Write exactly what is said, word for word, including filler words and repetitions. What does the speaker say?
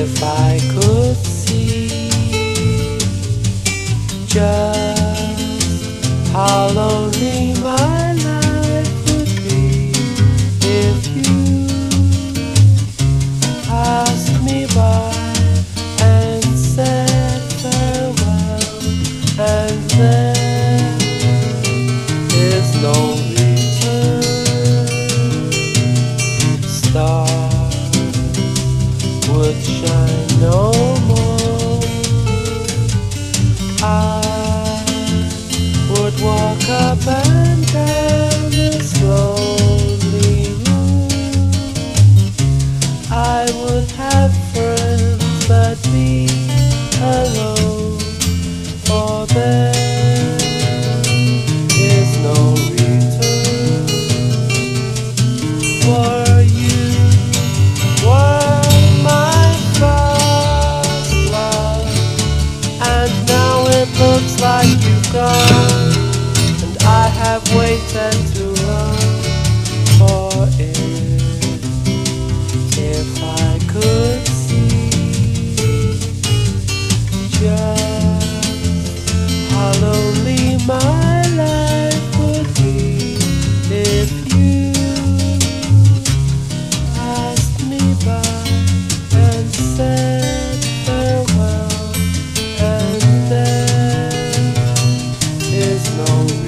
If I could see just how lonely my life would be if you passed me by and said farewell, and there is no return. Stars would shine no more. I would walk up and down this lonely room. I would have friends but be alone, for there is no return. For you were my first love, and now it looks like you've gone, and I have waited too long for it. If I could see just how lonely my life would be if you passed me by and said farewell, and there is no